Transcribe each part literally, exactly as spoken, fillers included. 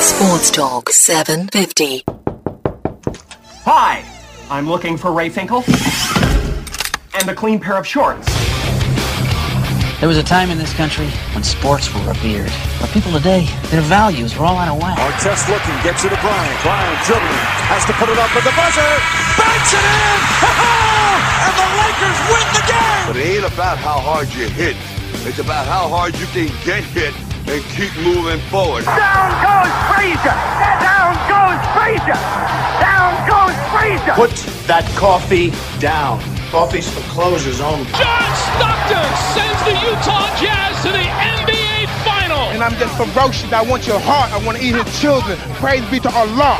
Sports Talk seven fifty. Hi, I'm looking for Ray Finkel and a clean pair of shorts. There was a time in this country when sports were revered. But people today, their values are all out of whack. Artest looking, gets it to Bryant. Bryant dribbling, has to put it up with the buzzer. Banks it in! And the Lakers win the game! But it ain't about how hard you hit. It's about how hard you can get hit and keep moving forward. Down goes Frazier! Down goes Frazier! Down goes Frazier! Put that coffee down. Coffee's for closers only. John Stockton sends the Utah Jazz to the N B A Final. And I'm just ferocious. I want your heart. I want to eat his children. Praise be to Allah.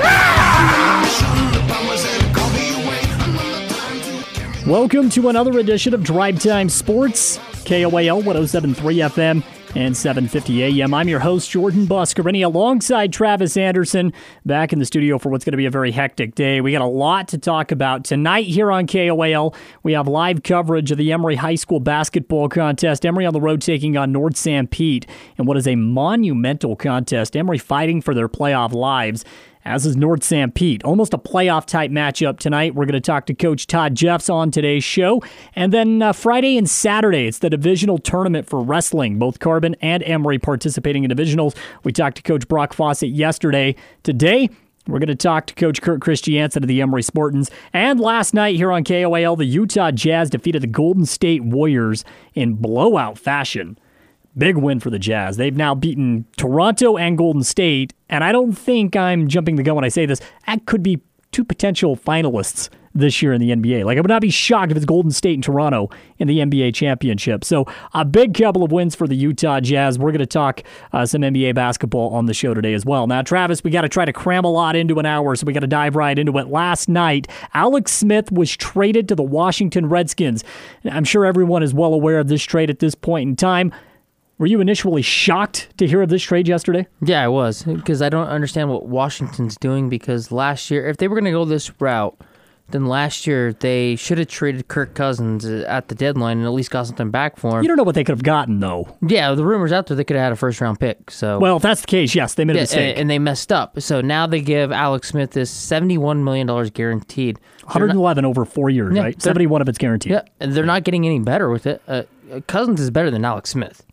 Welcome to another edition of Drive Time Sports, K O A L one oh seven point three F M and seven fifty A M. I'm your host, Jordan Buscarini, alongside Travis Anderson, back in the studio for what's going to be a very hectic day. We got a lot to talk about tonight here on K O A L. We have live coverage of the Emory High School basketball contest. Emory on the road taking on North Sanpete in what is a monumental contest. Emory fighting for their playoff lives, as is North Sanpete. Almost a playoff-type matchup tonight. We're going to talk to Coach Todd Jeffs on today's show. And then uh, Friday and Saturday, it's the divisional tournament for wrestling. Both Carbon and Emory participating in divisionals. We talked to Coach Brock Fawcett yesterday. Today, we're going to talk to Coach Kurt Christiansen of the Emory Spartans. And last night here on K O A L, the Utah Jazz defeated the Golden State Warriors in blowout fashion. Big win for the Jazz. They've now beaten Toronto and Golden State, and I don't think I'm jumping the gun when I say this. That could be two potential finalists this year in the N B A. Like, I would not be shocked if it's Golden State and Toronto in the N B A championship. So a big couple of wins for the Utah Jazz. We're going to talk uh, some N B A basketball on the show today as well. Now, Travis, we got to try to cram a lot into an hour, so we got to dive right into it. Last night, Alex Smith was traded to the Washington Redskins. I'm sure everyone is well aware of this trade at this point in time. Were you initially shocked to hear of this trade yesterday? Yeah, I was, because I don't understand what Washington's doing, because last year, if they were going to go this route, then last year they should have traded Kirk Cousins at the deadline and at least got something back for him. You don't know what they could have gotten, though. Yeah, the rumors out there they could have had a first-round pick. So, well, if that's the case, yes, they made a yeah, mistake. And they messed up. So now they give Alex Smith this seventy-one million dollars guaranteed. one hundred eleven not, over four years, yeah, right? seventy-one of it's guaranteed. Yeah, and they're not getting any better with it. Uh, Cousins is better than Alex Smith.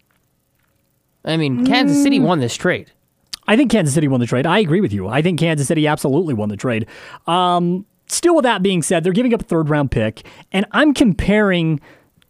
I mean, Kansas City won this trade. I think Kansas City won the trade. I agree with you. I think Kansas City absolutely won the trade. Um, still, with that being said, they're giving up a third-round pick, and I'm comparing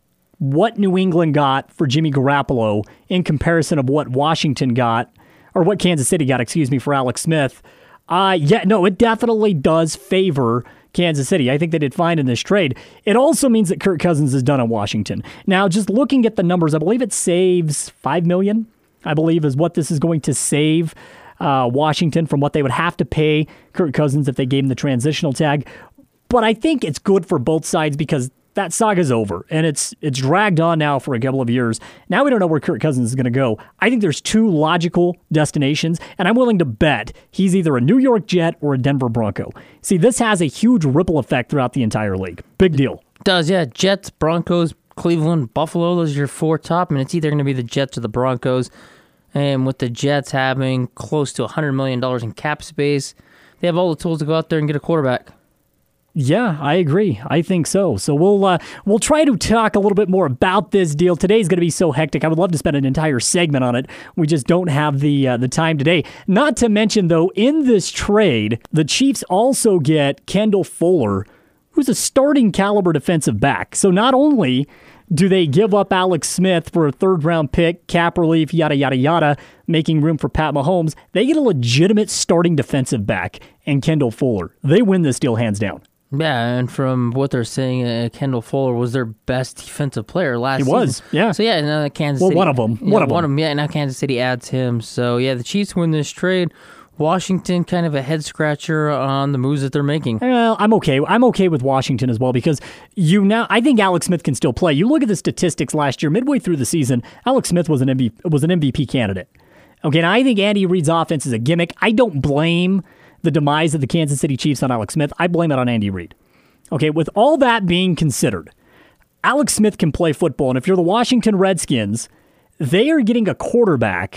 what New England got for Jimmy Garoppolo in comparison of what Washington got, or what Kansas City got, excuse me, for Alex Smith. Uh, yeah, no, it definitely does favor Kansas City. I think they did fine in this trade. It also means that Kirk Cousins is done in Washington. Now, just looking at the numbers, I believe it saves five million dollars. I believe is what this is going to save uh, Washington from what they would have to pay Kirk Cousins if they gave him the transitional tag. But I think it's good for both sides because that saga's over, and it's it's dragged on now for a couple of years. Now we don't know where Kirk Cousins is going to go. I think there's two logical destinations, and I'm willing to bet he's either a New York Jet or a Denver Bronco. See, this has a huge ripple effect throughout the entire league. Big deal. It does, yeah. Jets, Broncos, Cleveland, Buffalo, those are your four top, and it's either going to be the Jets or the Broncos. And with the Jets having close to one hundred million dollars in cap space, they have all the tools to go out there and get a quarterback. Yeah, I agree. I think so. So we'll uh, we'll try to talk a little bit more about this deal. Today's going to be so hectic. I would love to spend an entire segment on it. We just don't have the uh, the time today. Not to mention, though, in this trade, the Chiefs also get Kendall Fuller, who's a starting caliber defensive back. So not only do they give up Alex Smith for a third-round pick, cap relief, yada, yada, yada, making room for Pat Mahomes, they get a legitimate starting defensive back and Kendall Fuller. They win this deal hands down. Yeah, and from what they're saying, uh, Kendall Fuller was their best defensive player last he season. He was, yeah. So, yeah, now Kansas well, City... Well, one of them. Yeah, one of one them. of them, yeah, now Kansas City adds him. So, yeah, the Chiefs win this trade. Washington, kind of a head-scratcher on the moves that they're making. Well, I'm okay. I'm okay with Washington as well because you now. I think Alex Smith can still play. You look at the statistics last year, midway through the season, Alex Smith was an M V P, was an M V P candidate. Okay, now I think Andy Reid's offense is a gimmick. I don't blame the demise of the Kansas City Chiefs on Alex Smith. I blame it on Andy Reid. Okay, with all that being considered, Alex Smith can play football, and if you're the Washington Redskins, they are getting a quarterback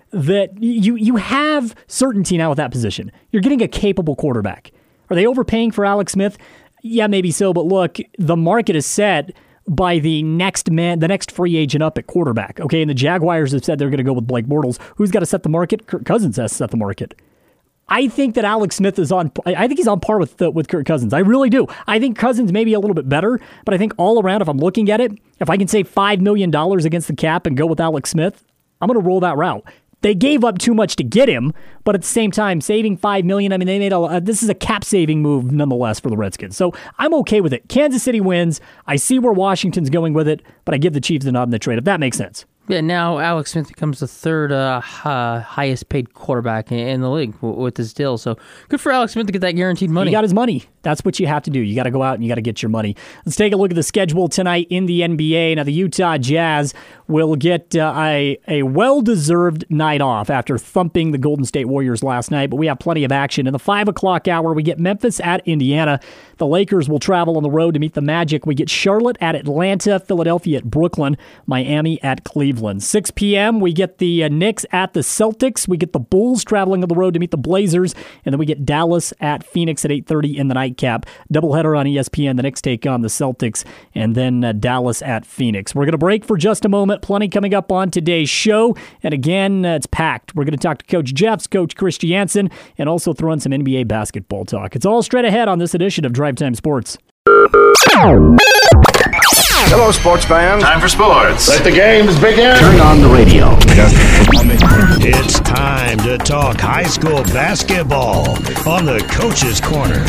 that you you have certainty now with that position. You're getting a capable quarterback. Are they overpaying for Alex Smith? Yeah, maybe so, but look, the market is set by the next man, the next free agent up at quarterback. Okay, and the Jaguars have said they're going to go with Blake Bortles. Who's got to set the market? Kirk Cousins has to set the market. I think that Alex Smith is on. I think he's on par with the, with Kirk Cousins. I really do. I think Cousins may be a little bit better, but I think all around, if I'm looking at it, if I can save five million dollars against the cap and go with Alex Smith, I'm going to roll that route. They gave up too much to get him, but at the same time, saving five million dollars, I mean, they made a, uh, this is a cap-saving move nonetheless for the Redskins. So I'm okay with it. Kansas City wins. I see where Washington's going with it, but I give the Chiefs a nod in the trade, if that makes sense. Yeah, now Alex Smith becomes the third uh, uh, highest paid quarterback in the league with this deal. So good for Alex Smith to get that guaranteed money. He got his money. That's what you have to do. You got to go out and you got to get your money. Let's take a look at the schedule tonight in the N B A. Now, the Utah Jazz will get uh, a, a well-deserved night off after thumping the Golden State Warriors last night, but we have plenty of action. In the five o'clock hour, we get Memphis at Indiana. The Lakers will travel on the road to meet the Magic. We get Charlotte at Atlanta, Philadelphia at Brooklyn, Miami at Cleveland. six p.m., we get the uh, Knicks at the Celtics. We get the Bulls traveling on the road to meet the Blazers, and then we get Dallas at Phoenix at eight thirty in the nightcap. Doubleheader on E S P N. The Knicks take on the Celtics, and then uh, Dallas at Phoenix. We're going to break for just a moment. Plenty coming up on today's show, and again, uh, it's packed. We're going to talk to Coach Jeffs, Coach Chris Jansen, and also throw in some N B A basketball talk. It's all straight ahead on this edition of Drive Time Sports. Hello, sports fans. Time for sports. Let the games begin. Turn on the radio. It's time to talk high school basketball on the Coach's Corner.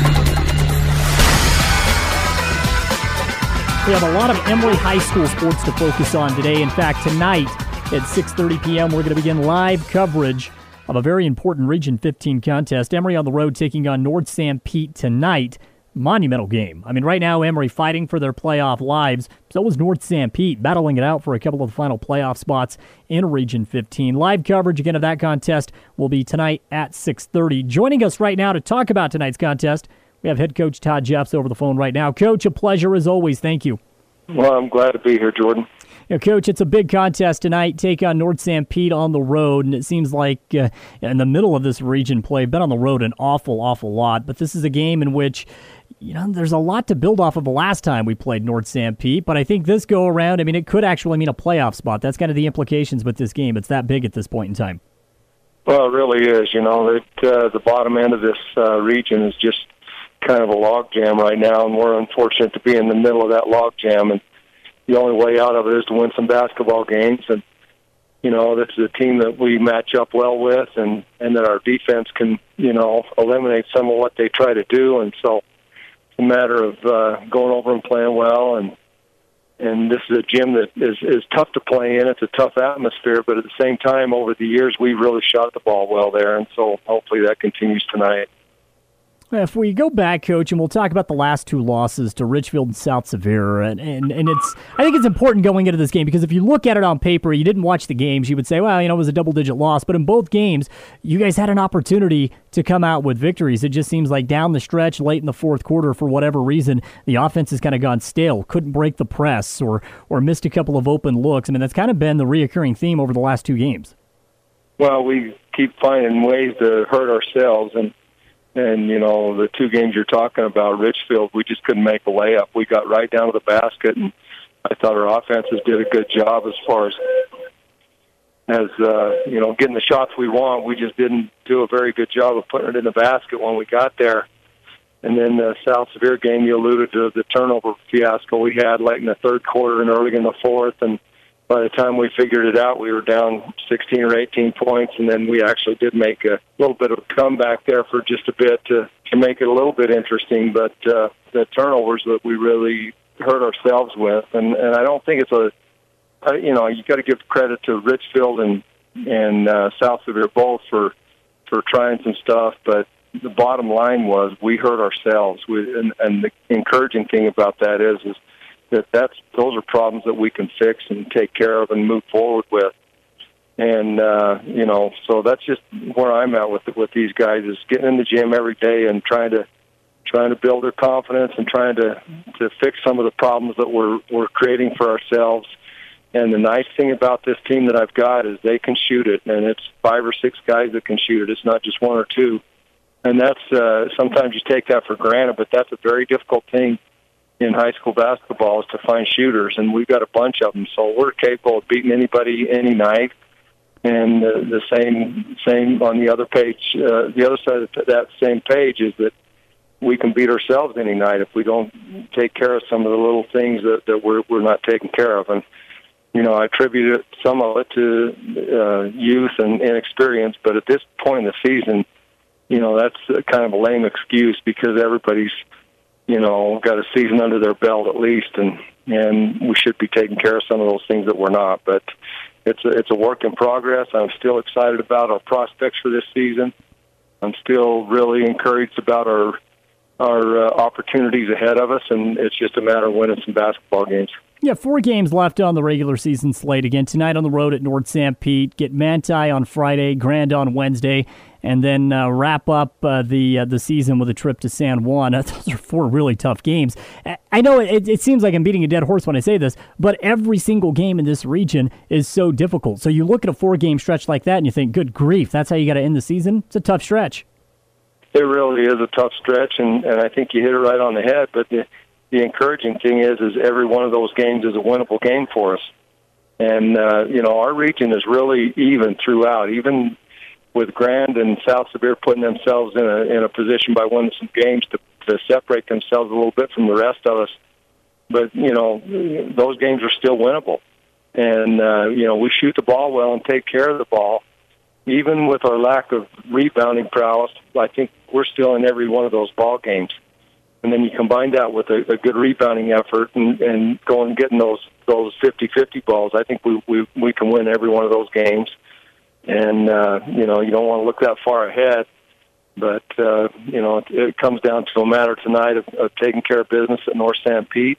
We have a lot of Emory High School sports to focus on today. In fact, tonight at six thirty p.m., we're going to begin live coverage of a very important Region fifteen contest. Emory on the road taking on North Sanpete tonight. Monumental game. I mean, right now, Emory fighting for their playoff lives. So was North Sanpete, battling it out for a couple of the final playoff spots in Region fifteen. Live coverage, again, of that contest will be tonight at six thirty. Joining us right now to talk about tonight's contest, we have head coach Todd Jeffs over the phone right now. Coach, a pleasure as always. Thank you. Well, I'm glad to be here, Jordan. You know, Coach, it's a big contest tonight. Take on North Sanpete on the road, and it seems like uh, in the middle of this region play, been on the road an awful, awful lot. But this is a game in which, you know, there's a lot to build off of the last time we played North Sanpete. But I think this go around, I mean, it could actually mean a playoff spot. That's kind of the implications with this game. It's that big at this point in time. Well, it really is. You know, it, uh, the bottom end of this uh, region is just kind of a log jam right now, and we're unfortunate to be in the middle of that log jam. And the only way out of it is to win some basketball games. And, you know, this is a team that we match up well with, and, and that our defense can, you know, eliminate some of what they try to do. And so it's a matter of uh, going over and playing well. And and this is a gym that is, is tough to play in. It's a tough atmosphere, but at the same time, over the years, we've really shot the ball well there. And so hopefully that continues tonight. If we go back, Coach, and we'll talk about the last two losses to Richfield and South Severe, and, and, and it's I think it's important going into this game because if you look at it on paper, you didn't watch the games, you would say, well, you know, it was a double-digit loss. But in both games, you guys had an opportunity to come out with victories. It just seems like down the stretch, late in the fourth quarter, for whatever reason, the offense has kind of gone stale, couldn't break the press, or or missed a couple of open looks. I mean, that's kind of been the reoccurring theme over the last two games. Well, we keep finding ways to hurt ourselves, and And, you know, the two games you're talking about, Richfield, we just couldn't make a layup. We got right down to the basket, and I thought our offenses did a good job as far as, as uh, you know, getting the shots we want. We just didn't do a very good job of putting it in the basket when we got there. And then the South Severe game, you alluded to the turnover fiasco we had late in the third quarter and early in the fourth, and by the time we figured it out, we were down sixteen or eighteen points, and then we actually did make a little bit of a comeback there for just a bit to, to make it a little bit interesting. But uh, the turnovers that we really hurt ourselves with, and, and I don't think it's a, uh, you know, you got to give credit to Richfield and and uh, South Severe both for for trying some stuff, but the bottom line was we hurt ourselves. We, and, and the encouraging thing about that is is. that that's those are problems that we can fix and take care of and move forward with. And, uh, you know, so that's just where I'm at with with these guys is getting in the gym every day and trying to trying to build their confidence and trying to, to fix some of the problems that we're we're creating for ourselves And the nice thing about this team that I've got is they can shoot it, and it's five or six guys that can shoot it. It's not just one or two. And that's uh, sometimes you take that for granted, but that's a very difficult thing in high school basketball is to find shooters, and we've got a bunch of them. So we're capable of beating anybody any night. And uh, the same same on the other page, uh, the other side of that same page is that we can beat ourselves any night if we don't take care of some of the little things that, that we're we're not taking care of. And you know, I attribute it, some of it to uh, youth and inexperience, but at this point in the season, you know, that's kind of a lame excuse because everybody's, you know, got a season under their belt at least, and and we should be taking care of some of those things that we're not. But it's a, it's a work in progress. I'm still excited about our prospects for this season. I'm still really encouraged about our our uh, opportunities ahead of us, and it's just a matter of winning some basketball games. Yeah, four games left on the regular season slate. Again, tonight on the road at North Saint Pete, get Manti on Friday, Grand on Wednesday, and then uh, wrap up uh, the uh, the season with a trip to San Juan. Those are four really tough games. I know it, it seems like I'm beating a dead horse when I say this, but every single game in this region is so difficult. So you look at a four-game stretch like that and you think, good grief, that's how you got to end the season? It's a tough stretch. It really is a tough stretch, and, and I think you hit it right on the head, but the The encouraging thing is, is every one of those games is a winnable game for us. And, uh, you know, our region is really even throughout, even with Grand and South Sevier putting themselves in a, in a position by winning some games to, to separate themselves a little bit from the rest of us. But, you know, those games are still winnable. And, uh, you know, we shoot the ball well and take care of the ball. Even with our lack of rebounding prowess, I think we're still in every one of those ball games. And then you combine that with a, a good rebounding effort and, and going and getting those those fifty-fifty balls. I think we, we we can win every one of those games. And, uh, you know, you don't want to look that far ahead. But, uh, you know, it, it comes down to a matter tonight of, of taking care of business at North Saint Pete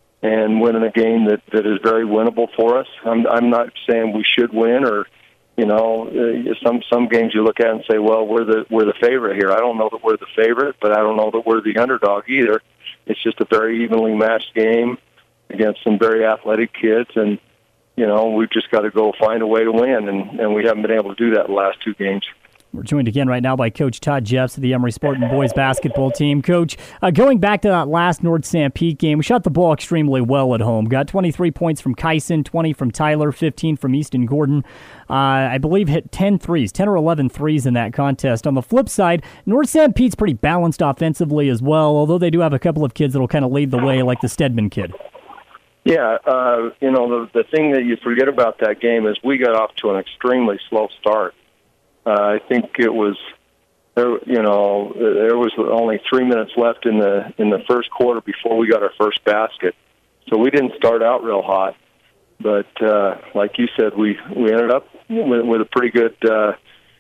and winning a game that, that is very winnable for us. I'm, I'm not saying we should win or, you know, uh, some some games you look at and say, well, we're the we're the favorite here. I don't know that we're the favorite, but I don't know that we're the underdog either. It's just a very evenly matched game against some very athletic kids, and you know we've just got to go find a way to win, and, and we haven't been able to do that the last two games. We're joined again right now by Coach Todd Jeffs of the Emory Spartan boys basketball team. Coach, uh, going back to that last North Saint Pete game, we shot the ball extremely well at home. Got twenty-three points from Kyson, twenty from Tyler, fifteen from Easton Gordon. Uh, I believe hit ten threes, ten or eleven threes in that contest. On the flip side, North Saint Pete's pretty balanced offensively as well, although they do have a couple of kids that will kind of lead the way, like the Stedman kid. Yeah, uh, you know, the, the thing that you forget about that game is we got off to an extremely slow start. Uh, I think it was, there, you know, there was only three minutes left in the in the first quarter before we got our first basket, so we didn't start out real hot. But uh, like you said, we, we ended up with, with a pretty good uh,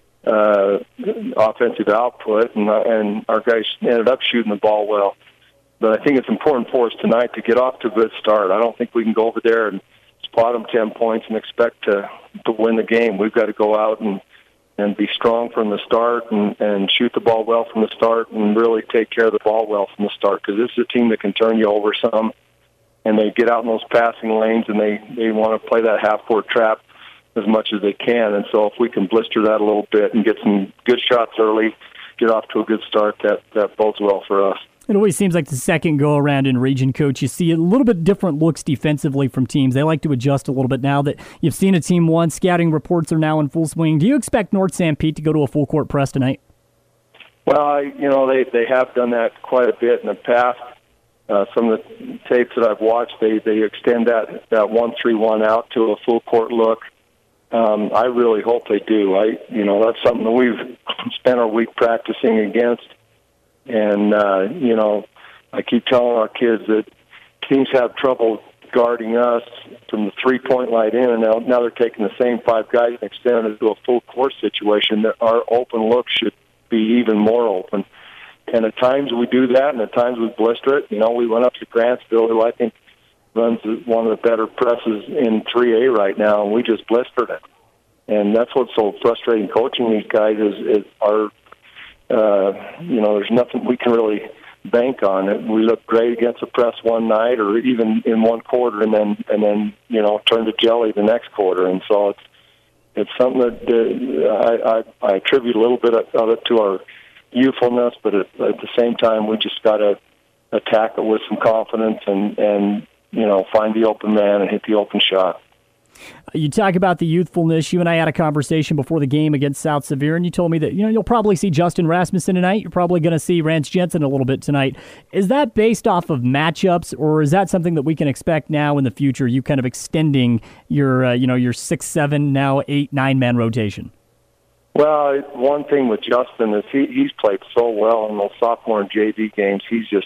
uh, offensive output, and uh, and our guys ended up shooting the ball well. But I think it's important for us tonight to get off to a good start. I don't think we can go over there and spot them ten points and expect to to win the game. We've got to go out and and be strong from the start and, and shoot the ball well from the start and really take care of the ball well from the start, because this is a team that can turn you over some, and they get out in those passing lanes and they, they want to play that half-court trap as much as they can. And so if we can blister that a little bit and get some good shots early, get off to a good start, that, that bodes well for us. It always seems like the second go-around in region, Coach, you see a little bit different looks defensively from teams. They like to adjust a little bit now that you've seen a team once. Scouting reports are now in full swing. Do you expect North Saint Pete to go to a full-court press tonight? Well, I, you know, they, they have done that quite a bit in the past. Uh, some of the tapes that I've watched, they, they extend that, that one three one out to a full-court look. Um, I really hope they do. I, you know, that's something that we've spent our week practicing against. And, uh, you know, I keep telling our kids that teams have trouble guarding us from the three-point line in, and now, now they're taking the same five guys and extending it to a full-court situation. That our open look should be even more open. And at times we do that, and at times we blister it. You know, we went up to Grantsville, who I think runs one of the better presses in three A right now, and we just blistered it. And that's what's so frustrating coaching these guys is, is our – Uh, you know, there's nothing we can really bank on it. We looked great against the press one night, or even in one quarter, and then and then you know turned to jelly the next quarter. And so it's it's something that uh, I, I I attribute a little bit of it to our youthfulness, but at, at the same time, we just got to attack it with some confidence and and you know find the open man and hit the open shot. You talk about the youthfulness. You and I had a conversation before the game against South Severe, and you told me that you know you'll probably see Justin Rasmussen tonight. You're probably going to see Rance Jensen a little bit tonight. Is that based off of matchups, or is that something that we can expect now in the future? You kind of extending your uh, you know your six, seven, now eight, nine man rotation. Well, one thing with Justin is he, he's played so well in those sophomore and J V games. He's just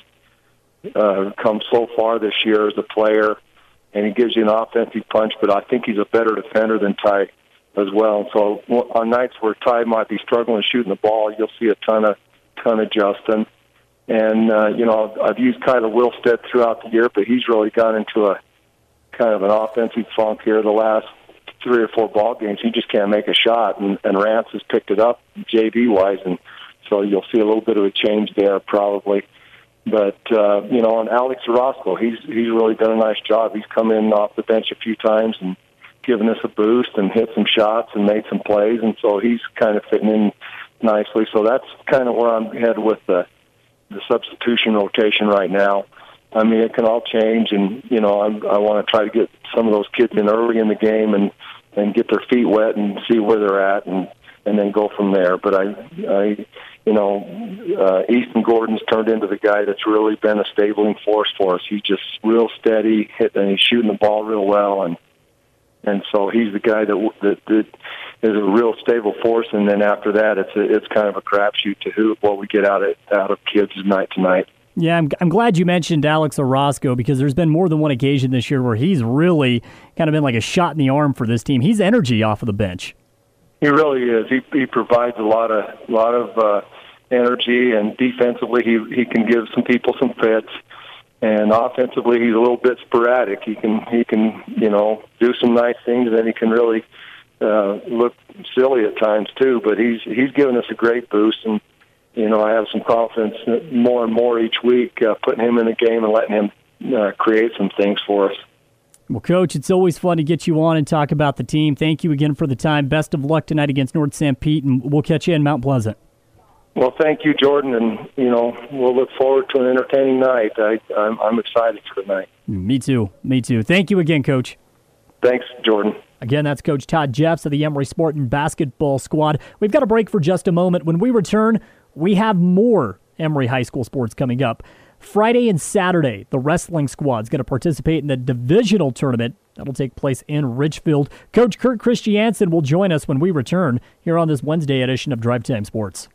uh, come so far this year as a player. And he gives you an offensive punch, but I think he's a better defender than Ty as well. So on nights where Ty might be struggling shooting the ball, you'll see a ton of ton of Justin. And uh, you know, I've used Kyler Wilstead throughout the year, but he's really gone into a kind of an offensive funk here the last three or four ball games. He just can't make a shot, and, and Rance has picked it up J V wise, and so you'll see a little bit of a change there probably. But, uh, you know, and Alex Orozco, he's he's really done a nice job. He's come in off the bench a few times and given us a boost and hit some shots and made some plays, and so he's kind of fitting in nicely. So that's kind of where I'm headed with the, the substitution rotation right now. I mean, it can all change, and, you know, I'm, I want to try to get some of those kids in early in the game and, and get their feet wet and see where they're at and, and then go from there. But I... I You know, uh, Easton Gordon's turned into the guy that's really been a stabling force for us. He's just real steady, hit, and he's shooting the ball real well, and and so he's the guy that that, that is a real stable force. And then after that, it's a, it's kind of a crapshoot to who what we get out of out of kids night to night. Yeah, I'm I'm glad you mentioned Alex Orozco, because there's been more than one occasion this year where he's really kind of been like a shot in the arm for this team. He's energy off of the bench. He really is. He he provides a lot of lot of uh, energy, and defensively he he can give some people some fits, and offensively he's a little bit sporadic. He can he can you know do some nice things, and then he can really uh, look silly at times too. But he's he's given us a great boost, and you know I have some confidence more and more each week, uh, putting him in the game and letting him uh, create some things for us. Well, Coach, it's always fun to get you on and talk about the team. Thank you again for the time. Best of luck tonight against North Saint Pete, and we'll catch you in Mount Pleasant. Well, thank you, Jordan, and, you know, we'll look forward to an entertaining night. I, I'm, I'm excited for tonight. Me too. Me too. Thank you again, Coach. Thanks, Jordan. Again, that's Coach Todd Jeffs of the Emory Spartan basketball squad. We've got a break for just a moment. When we return, we have more Emory High School sports coming up. Friday and Saturday, the wrestling squad's going to participate in the divisional tournament. That'll take place in Richfield. Coach Kurt Christiansen will join us when we return here on this Wednesday edition of Drive Time Sports.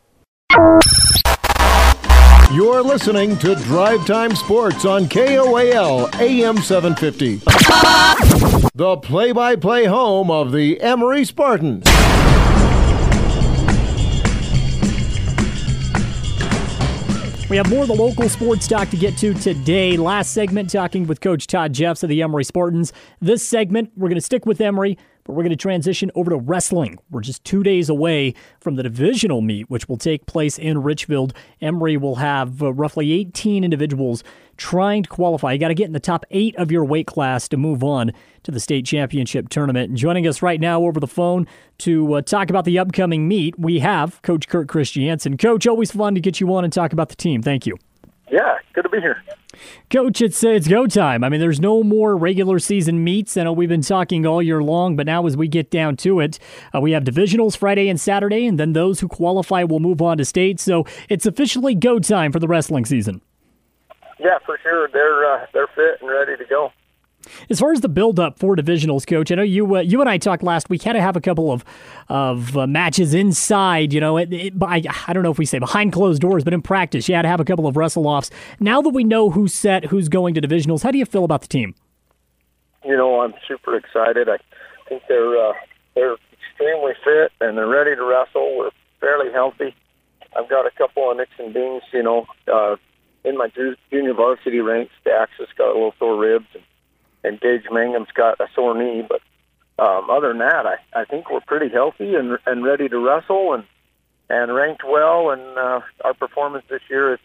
You're listening to Drive Time Sports on K O A L A M seven fifty. The play-by-play home of the Emory Spartans. We have more of the local sports talk to get to today. Last segment, talking with Coach Todd Jeffs of the Emory Spartans. This segment, we're going to stick with Emory, but we're going to transition over to wrestling. We're just two days away from the divisional meet, which will take place in Richfield. Emory will have uh, roughly eighteen individuals trying to qualify. You got to get in the top eight of your weight class to move on to the state championship tournament. And joining us right now over the phone to uh, talk about the upcoming meet, we have Coach Kurt Christiansen. Coach, always fun to get you on and talk about the team. Thank you. Yeah, good to be here. Coach, it's uh, it's go time. I mean, there's no more regular season meets. I know we've been talking all year long, but now as we get down to it, uh, we have divisionals Friday and Saturday, and then those who qualify will move on to state. So it's officially go time for the wrestling season. Yeah, for sure. They're uh, they're fit and ready to go. As far as the build-up for divisionals, Coach, I know you uh, you and I talked last week. Had to have a couple of of uh, matches inside. You know, it, it, I, I don't know if we say behind closed doors, but in practice, you had to have a couple of wrestle-offs. Now that we know who's set, who's going to divisionals, how do you feel about the team? You know, I'm super excited. I think they're uh, they're extremely fit and they're ready to wrestle. We're fairly healthy. I've got a couple of nicks and dings, you know. Uh, in my junior varsity ranks, Dax has got a little sore ribs, and, and Gage Mangum's got a sore knee. But um, other than that, I, I think we're pretty healthy and and ready to wrestle and and ranked well. And uh, our performance this year is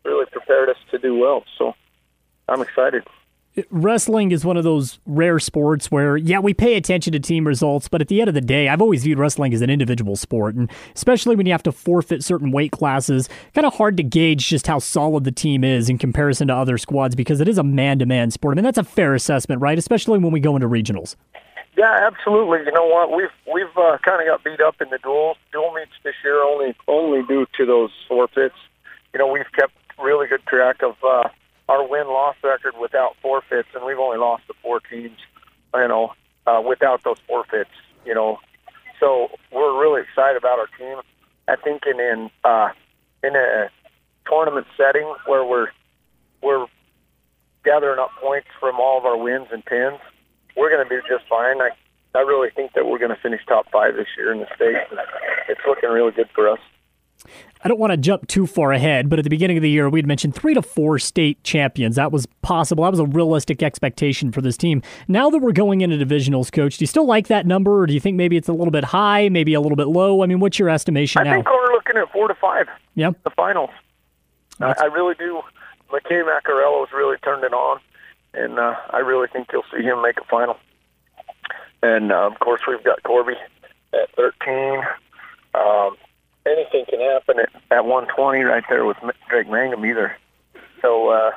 really prepared us to do well. So I'm excited. Wrestling is one of those rare sports where, yeah, we pay attention to team results, but at the end of the day, I've always viewed wrestling as an individual sport, and especially when you have to forfeit certain weight classes, kind of hard to gauge just how solid the team is in comparison to other squads because it is a man-to-man sport. I mean, that's a fair assessment, right? Especially when we go into regionals. Yeah, absolutely. You know what? We've we've uh, kind of got beat up in the dual dual meets this year, only only due to those forfeits. You know, we've kept really good track of uh, our win-loss record without forfeits, and we've only lost to four teams, you know, uh, without those forfeits, you know. So we're really excited about our team. I think in in, uh, in a tournament setting where we're we're gathering up points from all of our wins and pins, we're going to be just fine. I, I really think that we're going to finish top five this year in the state. It's looking really good for us. I don't want to jump too far ahead, but at the beginning of the year, we'd mentioned three to four state champions. That was possible. That was a realistic expectation for this team. Now that we're going into divisionals, Coach, do you still like that number, or do you think maybe it's a little bit high, maybe a little bit low? I mean, what's your estimation I now? I think we're looking at four to five. Yeah, the finals. I, I really do. McKay Macarello's really turned it on, and uh, I really think you'll see him make a final. And, uh, of course, we've got Corby at thirteen. Um, anything can happen at, at one twenty right there with Drake Mangum either. So, uh,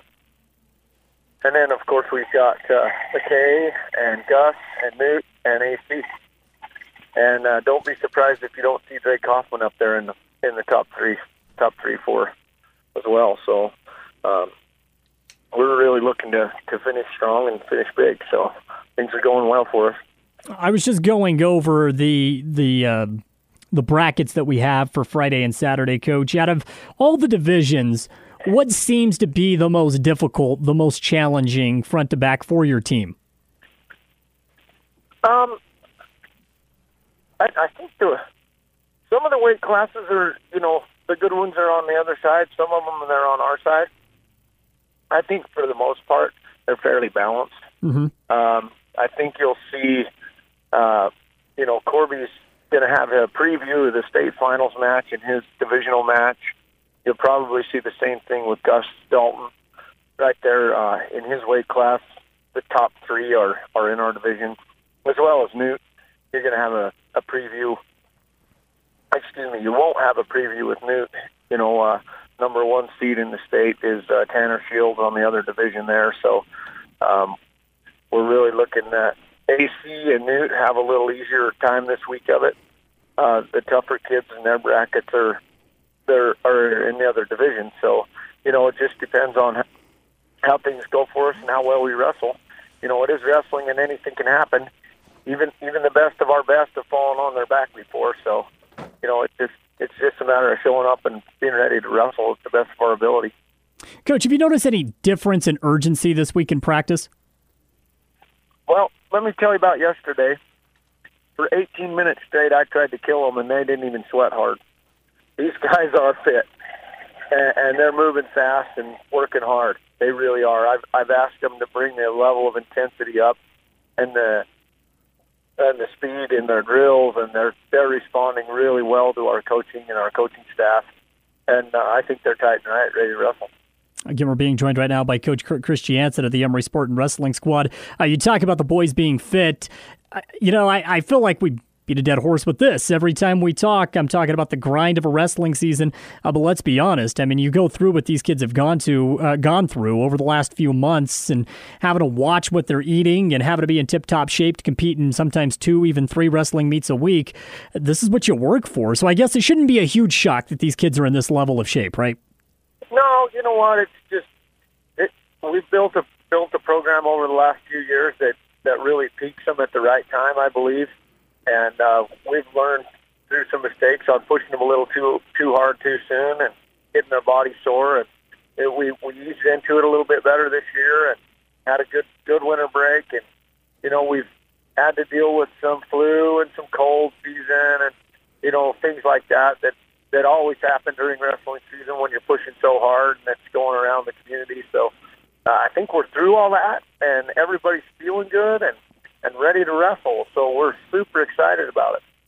and then, of course, we've got uh, McKay and Gus and Newt and A C. And uh, don't be surprised if you don't see Drake Kaufman up there in the in the top three, top three, four as well. So um, we're really looking to, to finish strong and finish big. So things are going well for us. I was just going over the the uh, the brackets that we have for Friday and Saturday, Coach. Out of all the divisions, what seems to be the most difficult, the most challenging front to back for your team? Um, I, I think the, some of the weight classes are, you know, the good ones are on the other side. Some of them they're on our side. I think for the most part they're fairly balanced. Mm-hmm. Um, I think you'll see. Uh, you know, Corby's going to have a preview of the state finals match and his divisional match. You'll probably see the same thing with Gus Dalton right there uh, in his weight class. The top three are, are in our division, as well as Newt. You're going to have a, a preview. Excuse me, you won't have a preview with Newt. You know, uh, number one seed in the state is uh, Tanner Shields on the other division there. So um, we're really looking at A C and Newt have a little easier time this week of it. Uh, the tougher kids in their brackets are they're are in the other division. So, you know, it just depends on how, how things go for us and how well we wrestle. You know, it is wrestling and anything can happen. Even even the best of our best have fallen on their back before. So, you know, it's just it's just a matter of showing up and being ready to wrestle at the best of our ability. Coach, have you noticed any difference in urgency this week in practice? Well, let me tell you about yesterday. For eighteen minutes straight, I tried to kill them, and they didn't even sweat hard. These guys are fit, and, and they're moving fast and working hard. They really are. I've I've asked them to bring the level of intensity up, and the and the speed in their drills, and they're they're responding really well to our coaching and our coaching staff. And uh, I think they're tight and right, ready to wrestle. Again, we're being joined right now by Coach Kurt Christiansen of the Emory Sport and Wrestling Squad. Uh, you talk about the boys being fit. Uh, you know, I, I feel like we beat a dead horse with this. Every time we talk, I'm talking about the grind of a wrestling season. Uh, but let's be honest. I mean, you go through what these kids have gone to, uh, gone through over the last few months, and having to watch what they're eating and having to be in tip-top shape to compete in sometimes two, even three wrestling meets a week. This is what you work for. So I guess it shouldn't be a huge shock that these kids are in this level of shape, right? No, you know what? It's just it, we've built a built a program over the last few years that, that really peaks them at the right time, I believe. And uh, we've learned through some mistakes on pushing them a little too too hard too soon and getting their body sore. And it, we we eased into it a little bit better this year and had a good good winter break. And you know we've had to deal with some flu and some cold season and you know things like that that. that always happen during wrestling season when you're pushing so hard and it's going around the community. So uh, I think we're through all that, and everybody's feeling good and, and ready to wrestle. So we're super excited about it.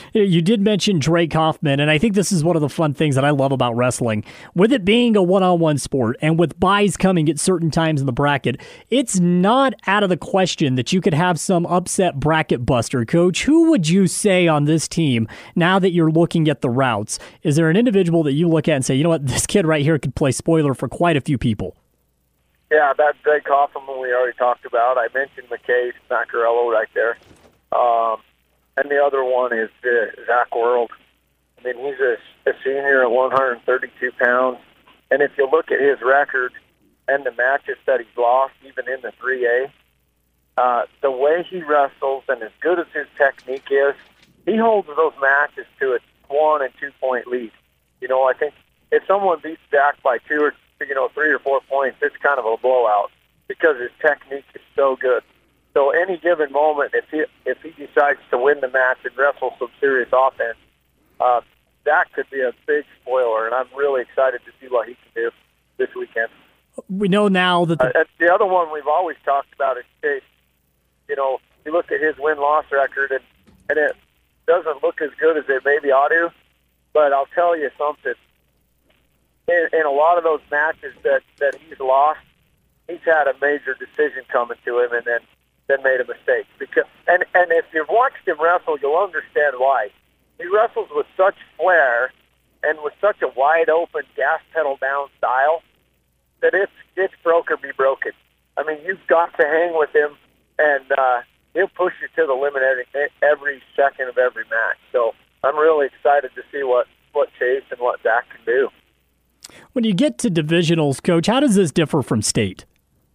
You did mention Drake Hoffman, and I think this is one of the fun things that I love about wrestling. With it being a one-on-one sport, and with buys coming at certain times in the bracket, it's not out of the question that you could have some upset bracket buster. Coach, who would you say on this team, now that you're looking at the routes, is there an individual that you look at and say, you know what, this kid right here could play spoiler for quite a few people? Yeah, that Drake Hoffman we already talked about. I mentioned McKay Macarello right there. Um, and the other one is uh, Zach World. I mean, he's a, a senior at one hundred thirty-two pounds. And if you look at his record and the matches that he's lost, even in the three A, uh, the way he wrestles and as good as his technique is, he holds those matches to a one- and two-point lead. You know, I think if someone beats Zach by two or you know, three or four points, it's kind of a blowout because his technique is so good. So any given moment, if he if he decides to win the match and wrestle some serious offense, uh, that could be a big spoiler, and I'm really excited to see what he can do this weekend. We know now that the, uh, the other one we've always talked about is Chase. You know, you look at his win-loss record, and, and it doesn't look as good as it maybe ought to, but I'll tell you something. In, in a lot of those matches that, that he's lost, he's had a major decision coming to him and then, then made a mistake. Because and, and if you've watched him wrestle, you'll understand why. He wrestles with such flair and with such a wide-open, gas pedal down style that it's, it's broke or be broken. I mean, you've got to hang with him, and uh, he'll push you to the limit every, every second of every match. So I'm really excited to see what, what Chase and what Zach can do. When you get to divisionals, Coach, how does this differ from state?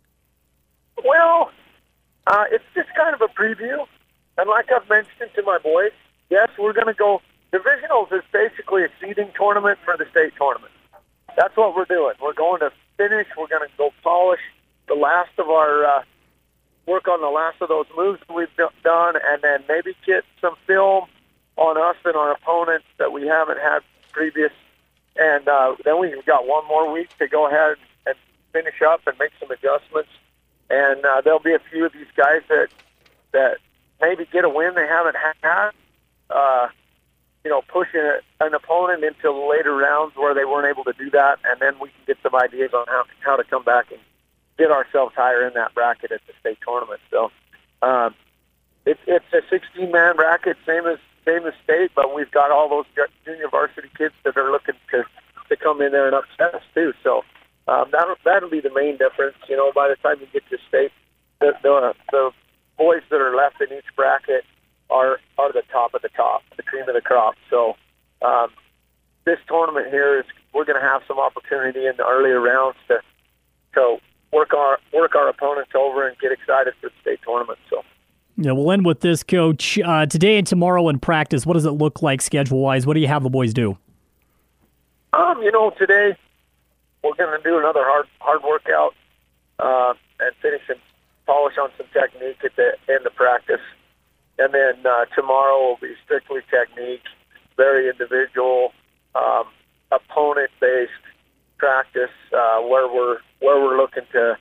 Well, uh, it's just kind of a preview. And like I've mentioned to my boys, yes, we're going to go. Divisionals is basically a seeding tournament for the state tournament. That's what we're doing. We're going to finish. We're going to go polish the last of our, uh, work on the last of those moves that we've done, and then maybe get some film on us and our opponents that we haven't had previous. And uh, then we've got one more week to go ahead and finish up and make some adjustments. And uh, there'll be a few of these guys that that maybe get a win they haven't had, uh, you know, pushing a, an opponent into the later rounds where they weren't able to do that. And then we can get some ideas on how, how to come back and get ourselves higher in that bracket at the state tournament. So um, it's it's a sixteen-man bracket, same as same as state, but we've got all those junior varsity kids that are looking to, to come in there and upset us too. So um, that'll, that'll be the main difference. You know, by the time you get to state, the, the, the boys that are left in each bracket are are the top of the top, the cream of the crop. So um, this tournament here is we're going to have some opportunity in the earlier rounds to to work our work our opponents over and get excited for the state tournament. So. Yeah, we'll end with this, Coach. Uh, today and tomorrow in practice, what does it look like schedule-wise? What do you have the boys do? Um, you know, today we're going to do another hard hard workout uh, and finish and polish on some technique at the end of practice. And then uh, tomorrow will be strictly technique, very individual, um, opponent-based practice uh, where we're where we're looking to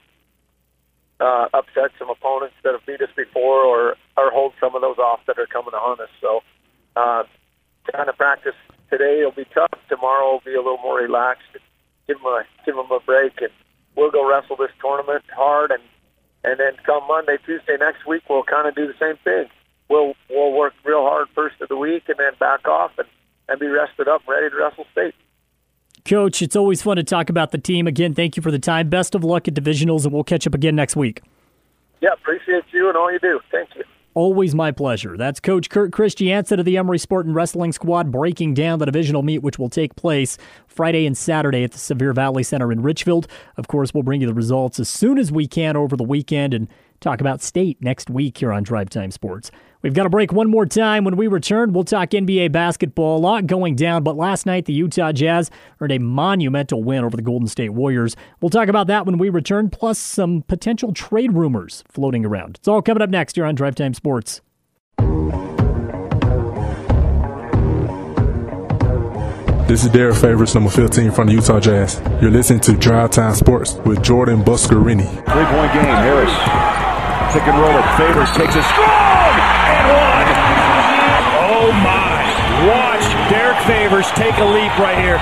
Uh, upset some opponents that have beat us before, or or hold some of those off that are coming to hunt us. So, uh, kind of practice today will be tough. Tomorrow will be a little more relaxed. Give them a give them a break, and we'll go wrestle this tournament hard. And and then come Monday, Tuesday next week, we'll kind of do the same thing. We'll we'll work real hard first of the week, and then back off and and be rested up, ready to wrestle state. Coach, it's always fun to talk about the team. Again, thank you for the time. Best of luck at divisionals, and we'll catch up again next week. Yeah, appreciate you and all you do. Thank you. Always my pleasure. That's Coach Kurt Christiansen of the Emory Sport and Wrestling Squad breaking down the divisional meet, which will take place Friday and Saturday at the Sevier Valley Center in Richfield. Of course, we'll bring you the results as soon as we can over the weekend and talk about state next week here on Drive Time Sports. We've got to break one more time. When we return, we'll talk N B A basketball. A lot going down, but last night the Utah Jazz earned a monumental win over the Golden State Warriors. We'll talk about that when we return, plus some potential trade rumors floating around. It's all coming up next here on Drive Time Sports. This is Derek Favors, number fifteen from the Utah Jazz. You're listening to Drive Time Sports with Jordan Buscarini. Three-point game, Harris. Pick and roll it. Favors takes a strong and one. Oh, my. Favors take a leap right here.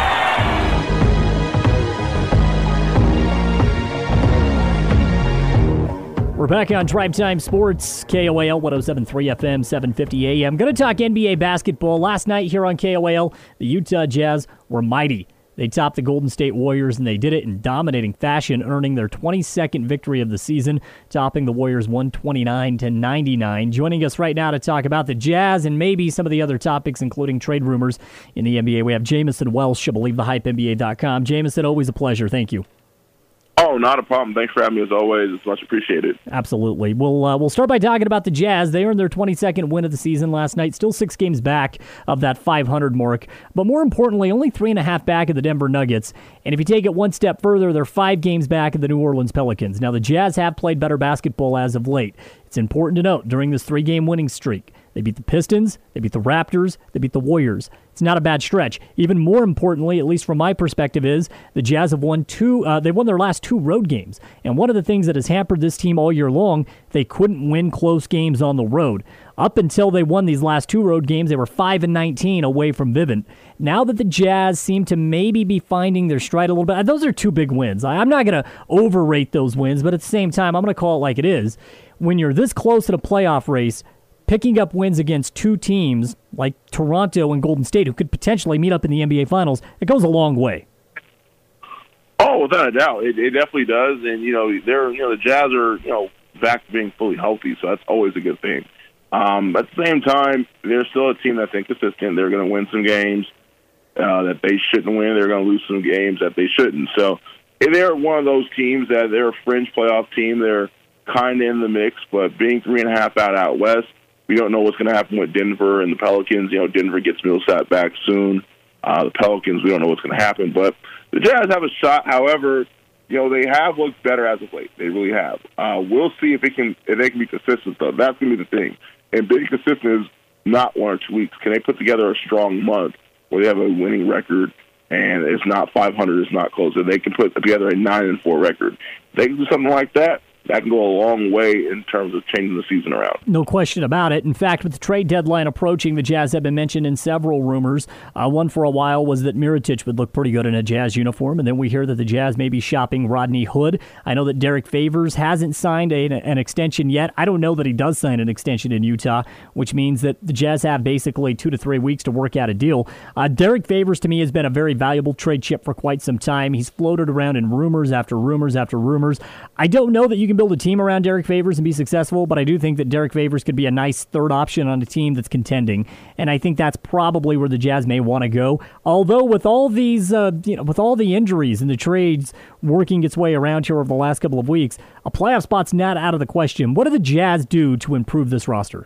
We're back on Drive Time Sports, K O A L one oh seven point three F M, seven fifty A M. Going to talk N B A basketball. Last night here on K O A L, the Utah Jazz were mighty. They topped the Golden State Warriors, and they did it in dominating fashion, earning their twenty-second victory of the season, topping the Warriors one twenty-nine to ninety-nine. Joining us right now to talk about the Jazz and maybe some of the other topics, including trade rumors in the N B A, we have Jamison Welsh of Believe The Hype N B A dot com. Jamison, always a pleasure. Thank you. Oh, not a problem. Thanks for having me as always. It's much appreciated. Absolutely. We'll, uh, we'll start by talking about the Jazz. They earned their twenty-second win of the season last night, still six games back of that five hundred mark. But more importantly, only three and a half back of the Denver Nuggets. And if you take it one step further, they're five games back of the New Orleans Pelicans. Now, the Jazz have played better basketball as of late. It's important to note, during this three-game winning streak, they beat the Pistons, they beat the Raptors, they beat the Warriors. It's not a bad stretch. Even more importantly, at least from my perspective, is the Jazz have won two. Uh, they won their last two road games, and one of the things that has hampered this team all year long, they couldn't win close games on the road. Up until they won these last two road games, they were five and nineteen away from Vivint. Now that the Jazz seem to maybe be finding their stride a little bit, those are two big wins. I, I'm not going to overrate those wins, but at the same time, I'm going to call it like it is. When you're this close to the playoff race, picking up wins against two teams like Toronto and Golden State, who could potentially meet up in the N B A Finals, it goes a long way. Oh, without a doubt, it, it definitely does. And you know, they're you know the Jazz are you know back to being fully healthy, so that's always a good thing. Um, at the same time, they're still a team that's inconsistent. They're going to win some games uh, that they shouldn't win. They're going to lose some games that they shouldn't. So they're one of those teams that they're a fringe playoff team. They're kind of in the mix, but being three and a half out out west. We don't know what's going to happen with Denver and the Pelicans. You know, Denver gets Millsap back soon. Uh, the Pelicans, we don't know what's going to happen. But the Jazz have a shot. However, you know, they have looked better as of late. They really have. Uh, we'll see if, it can, if they can be consistent, though. That's going to be the thing. And being consistent is not one or two weeks. Can they put together a strong month where they have a winning record and it's not five hundred, it's not close? If they can put together a nine and four record, if they can do something like that, that can go a long way in terms of changing the season around. No question about it. In fact, with the trade deadline approaching, the Jazz have been mentioned in several rumors. Uh, one for a while was that Mirotic would look pretty good in a Jazz uniform, and then we hear that the Jazz may be shopping Rodney Hood. I know that Derek Favors hasn't signed a, an extension yet. I don't know that he does sign an extension in Utah, which means that the Jazz have basically two to three weeks to work out a deal. Uh, Derek Favors, to me, has been a very valuable trade chip for quite some time. He's floated around in rumors after rumors after rumors. I don't know that you can build a team around Derek Favors and be successful, but I do think that Derek Favors could be a nice third option on a team that's contending, and I think that's probably where the Jazz may want to go. Although with all these, uh, you know, with all the injuries and the trades working its way around here over the last couple of weeks, a playoff spot's not out of the question. What do the Jazz do to improve this roster?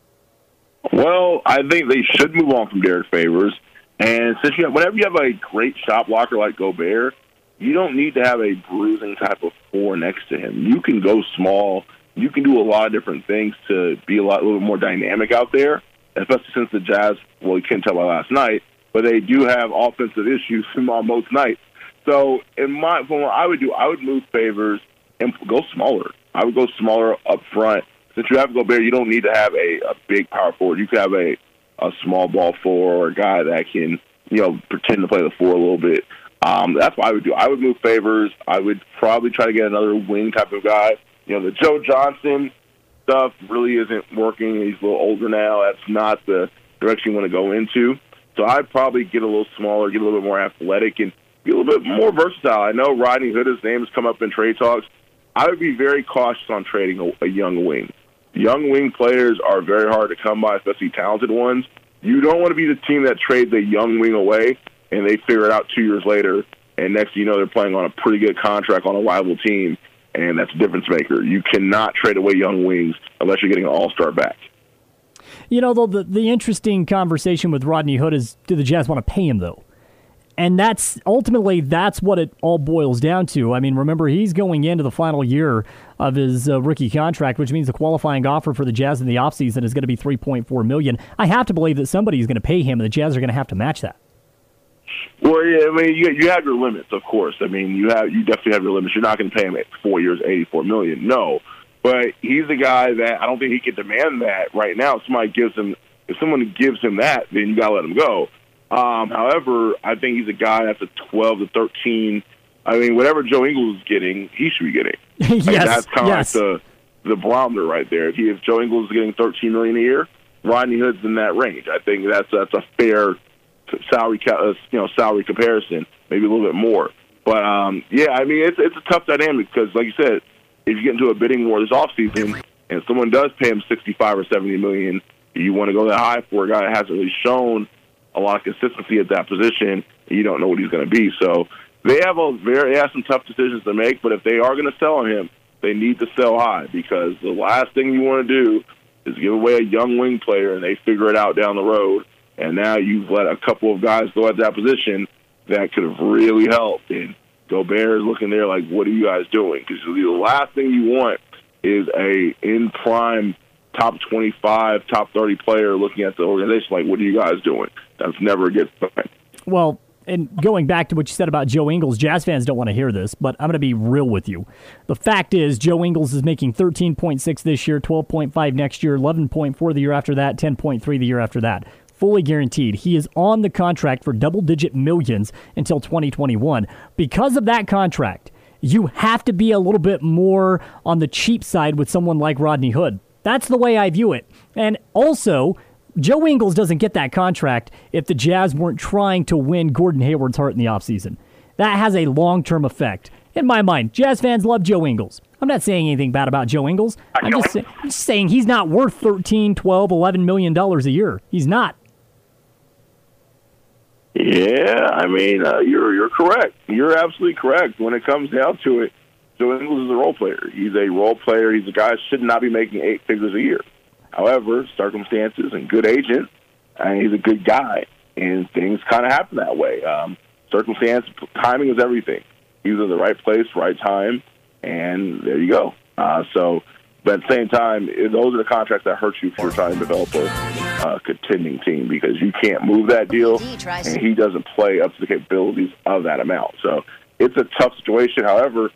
Well, I think they should move on from Derek Favors, and since you have, whenever you have a great shot blocker like Gobert, you don't need to have a bruising type of four next to him. You can go small. You can do a lot of different things to be a lot a little more dynamic out there, especially since the Jazz, well, you couldn't tell by last night, but they do have offensive issues on most nights. So in my, from what I would do, I would move Favors and go smaller. I would go smaller up front. Since you have Gobert, you don't need to have a, a big power forward. You could have a, a small ball four or a guy that can, you know, pretend to play the four a little bit. Um, that's what I would do. I would move Favors. I would probably try to get another wing type of guy. You know, the Joe Johnson stuff really isn't working. He's a little older now. That's not the direction you want to go into. So I'd probably get a little smaller, get a little bit more athletic, and be a little bit more versatile. I know Rodney Hood, his name has come up in trade talks. I would be very cautious on trading a, a young wing. Young wing players are very hard to come by, especially talented ones. You don't want to be the team that trades a young wing away and they figure it out two years later, and next thing you know, they're playing on a pretty good contract on a rival team, and that's a difference maker. You cannot trade away young wings unless you're getting an all-star back. You know, though, the, the interesting conversation with Rodney Hood is, do the Jazz want to pay him, though? And that's ultimately, that's what it all boils down to. I mean, remember, he's going into the final year of his uh, rookie contract, which means the qualifying offer for the Jazz in the offseason is going to be three point four million dollars. I have to believe that somebody is going to pay him, and the Jazz are going to have to match that. Well, yeah, I mean, you, you have your limits, of course. I mean, you have you definitely have your limits. You're not going to pay him at four years, eighty-four million dollars. No, but he's a guy that I don't think he can demand that right now. If somebody gives him, if someone gives him that, then you got to let him go. Um, however, I think he's a guy that's a twelve to thirteen. I mean, whatever Joe Ingles is getting, he should be getting. yes, like, that's kind of yes. like the the barometer right there. If, he, if Joe Ingles is getting thirteen million dollars a year, Rodney Hood's in that range. I think that's that's a fair salary, uh, you know, salary comparison, maybe a little bit more. But um, yeah, I mean, it's it's a tough dynamic because, like you said, if you get into a bidding war this offseason and someone does pay him sixty-five or seventy million, you want to go that high for a guy that hasn't really shown a lot of consistency at that position, and you don't know what he's going to be. So they have a very they have some tough decisions to make. But if they are going to sell on him, they need to sell high, because the last thing you want to do is give away a young wing player and they figure it out down the road. And now you've let a couple of guys go at that position that could have really helped. And Gobert is looking there like, what are you guys doing? Because the last thing you want is a in prime top twenty-five, top thirty player looking at the organization like, what are you guys doing? That's never a good sign. Well, and going back to what you said about Joe Ingles, Jazz fans don't want to hear this, but I'm going to be real with you. The fact is, Joe Ingles is making thirteen point six this year, twelve point five next year, eleven point four the year after that, ten point three the year after that. Fully guaranteed. He is on the contract for double-digit millions until twenty twenty-one. Because of that contract, you have to be a little bit more on the cheap side with someone like Rodney Hood. That's the way I view it. And also, Joe Ingles doesn't get that contract if the Jazz weren't trying to win Gordon Hayward's heart in the offseason. That has a long-term effect. In my mind, Jazz fans love Joe Ingles. I'm not saying anything bad about Joe Ingles. I'm just, say, I'm just saying he's not worth thirteen, twelve, eleven million dollars a year. He's not. Yeah, I mean, uh, you're you're correct. You're absolutely correct. When it comes down to it, Joe Ingles is a role player. He's a role player. He's a guy who should not be making eight figures a year. However, circumstances and good agent, and he's a good guy, and things kind of happen that way. Um, circumstance, timing is everything. He was in the right place, right time, and there you go. Uh, so, but at the same time, those are the contracts that hurt you if you're trying to develop a uh, contending team, because you can't move that deal, and he doesn't play up to the capabilities of that amount. So it's a tough situation. However,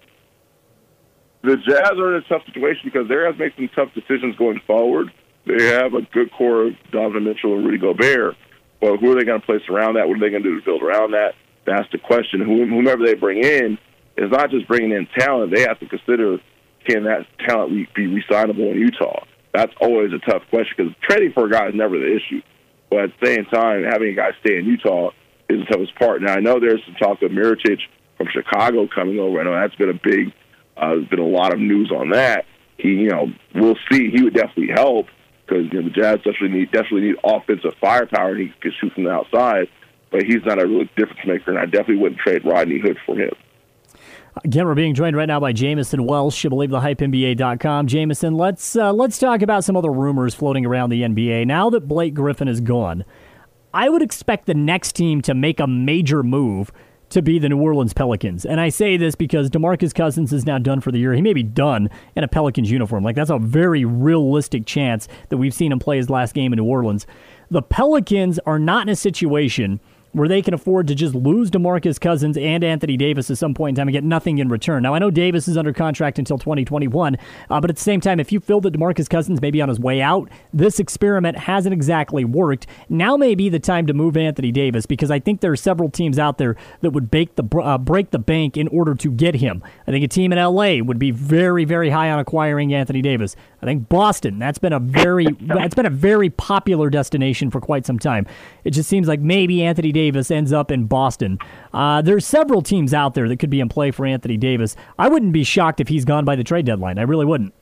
the Jazz are in a tough situation because they're going to make some tough decisions going forward. They have a good core of Donovan Mitchell and Rudy Gobert, but who are they going to place around that? What are they going to do to build around that? That's the question. Whomever they bring in is not just bringing in talent. They have to consider, can that talent be re-signable in Utah? That's always a tough question, because trading for a guy is never the issue. But at the same time, having a guy stay in Utah is the toughest part. Now, I know there's some talk of Mirotic from Chicago coming over. I know that's been a big, uh, there's been a lot of news on that. He, you know, we'll see. He would definitely help, because you know, the Jazz definitely need definitely need offensive firepower, and he can shoot from the outside. But he's not a real difference maker, and I definitely wouldn't trade Rodney Hood for him. Again, we're being joined right now by Jamison Welsh, I believe the hype N B A dot com. Jamison, let's uh, let's talk about some other rumors floating around the N B A. Now that Blake Griffin is gone, I would expect the next team to make a major move to be the New Orleans Pelicans. And I say this because DeMarcus Cousins is now done for the year. He may be done in a Pelicans uniform. Like, that's a very realistic chance that we've seen him play his last game in New Orleans. The Pelicans are not in a situation where they can afford to just lose DeMarcus Cousins and Anthony Davis at some point in time and get nothing in return. Now, I know Davis is under contract until twenty twenty-one, uh, but at the same time, if you feel that DeMarcus Cousins may be on his way out, this experiment hasn't exactly worked. Now may be the time to move Anthony Davis, because I think there are several teams out there that would bake the, uh, break the bank in order to get him. I think a team in L A would be very, very high on acquiring Anthony Davis. I think Boston, that's been a very that's been a very popular destination for quite some time. It just seems like maybe Anthony Davis Davis ends up in Boston. Uh, there's several teams out there that could be in play for Anthony Davis. I wouldn't be shocked if he's gone by the trade deadline. I really wouldn't.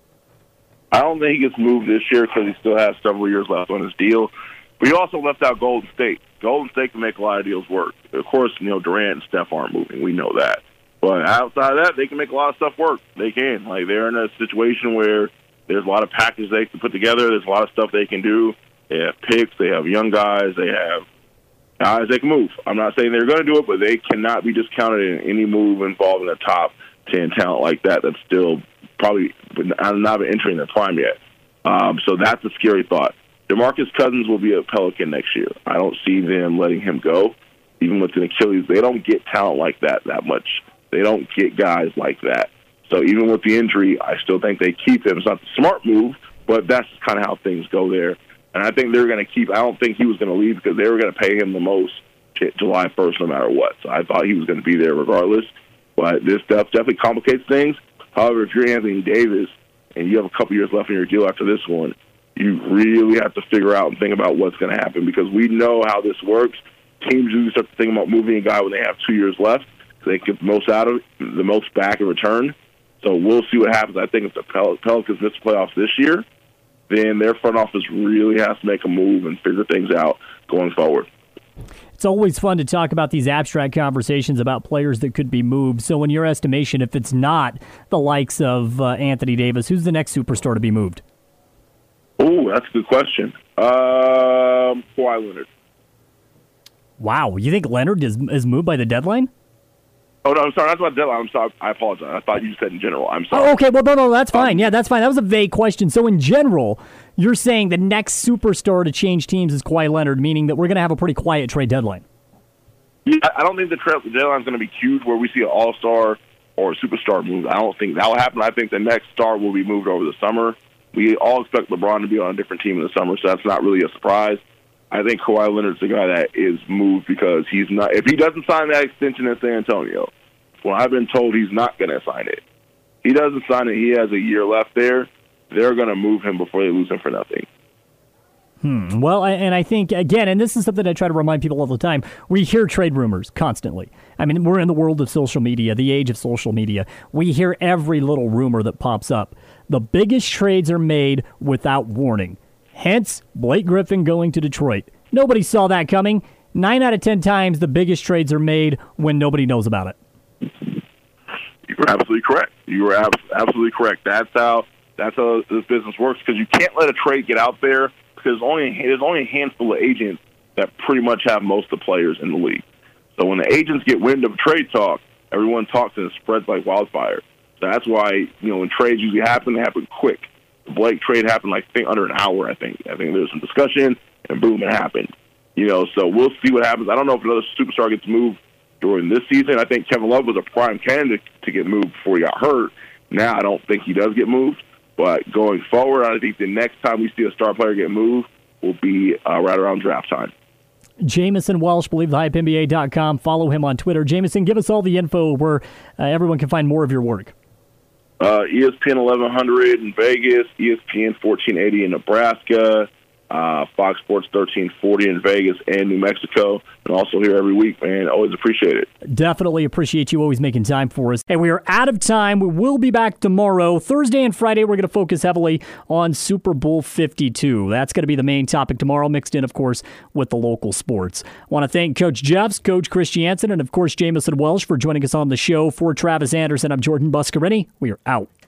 I don't think he gets moved this year because he still has several years left on his deal. But he also left out Golden State. Golden State can make a lot of deals work. Of course, you know, Durant and Steph aren't moving. We know that. But outside of that, they can make a lot of stuff work. They can. Like, they're in a situation where there's a lot of packages they can put together. There's a lot of stuff they can do. They have picks. They have young guys. They have guys they can move. I'm not saying they're going to do it, but they cannot be discounted in any move involving a top ten talent like that that's still probably not been entering their prime yet. Um, so that's a scary thought. DeMarcus Cousins will be a Pelican next year. I don't see them letting him go. Even with an Achilles, they don't get talent like that that much. They don't get guys like that. So even with the injury, I still think they keep him. It's not the smart move, but that's just kind of how things go there. And I think they're going to keep – I don't think he was going to leave because they were going to pay him the most hit July first no matter what. So I thought he was going to be there regardless. But this stuff definitely complicates things. However, if you're Anthony Davis and you have a couple years left in your deal after this one, you really have to figure out and think about what's going to happen, because we know how this works. Teams usually start to think about moving a guy when they have two years left, so they get the most out of it, the most back in return. So we'll see what happens. I think if the Pel- Pelicans miss the playoffs this year, then their front office really has to make a move and figure things out going forward. It's always fun to talk about these abstract conversations about players that could be moved. So in your estimation, if it's not the likes of uh, Anthony Davis, who's the next superstar to be moved? Oh, that's a good question. Um, Kawhi Leonard. Wow. You think Leonard is, is moved by the deadline? Oh, no, I'm sorry. That's about deadline. I'm sorry. I apologize. I thought you said in general. I'm sorry. Oh, okay. Well, no, no, that's fine. Yeah, that's fine. That was a vague question. So in general, you're saying the next superstar to change teams is Kawhi Leonard, meaning that we're going to have a pretty quiet trade deadline. Yeah, I don't think the trade deadline is going to be huge where we see an all-star or a superstar move. I don't think that will happen. I think the next star will be moved over the summer. We all expect LeBron to be on a different team in the summer, so that's not really a surprise. I think Kawhi Leonard's the guy that is moved because he's not. If he doesn't sign that extension in San Antonio, well, I've been told he's not going to sign it. He doesn't sign it. He has a year left there. They're going to move him before they lose him for nothing. Hmm. Well, I, and I think, again, and this is something I try to remind people all the time, we hear trade rumors constantly. I mean, we're in the world of social media, the age of social media. We hear every little rumor that pops up. The biggest trades are made without warning. Hence, Blake Griffin going to Detroit. Nobody saw that coming. Nine out of ten times, the biggest trades are made when nobody knows about it. You were absolutely correct. You were ab- absolutely correct. That's how that's how this business works, because you can't let a trade get out there, because only there's only a handful of agents that pretty much have most of the players in the league. So when the agents get wind of a trade talk, everyone talks and it spreads like wildfire. So that's why, you know, when trades usually happen, they happen quick. The Blake trade happened like I think under an hour. I think I think there was some discussion and boom, it happened. You know, so we'll see what happens. I don't know if another superstar gets moved during this season. I think Kevin Love was a prime candidate to get moved before he got hurt. Now I don't think he does get moved. But going forward, I think the next time we see a star player get moved will be uh, right around draft time. Jamison Welsh, believe the hype N B A dot com. Follow him on Twitter. Jamison, give us all the info where uh, everyone can find more of your work. Uh, E S P N eleven hundred in Vegas, E S P N fourteen eighty in Nebraska, uh, Fox Sports thirteen forty in Vegas and New Mexico, and also here every week, man. Always appreciate it. Definitely appreciate you always making time for us. And we are out of time. We will be back tomorrow. Thursday and Friday, we're going to focus heavily on Super Bowl fifty-two. That's going to be the main topic tomorrow, mixed in, of course, with the local sports. I want to thank Coach Jeffs, Coach Chris Jansen, and, of course, Jamison Welsh for joining us on the show. For Travis Anderson, I'm Jordan Buscarini. We are out.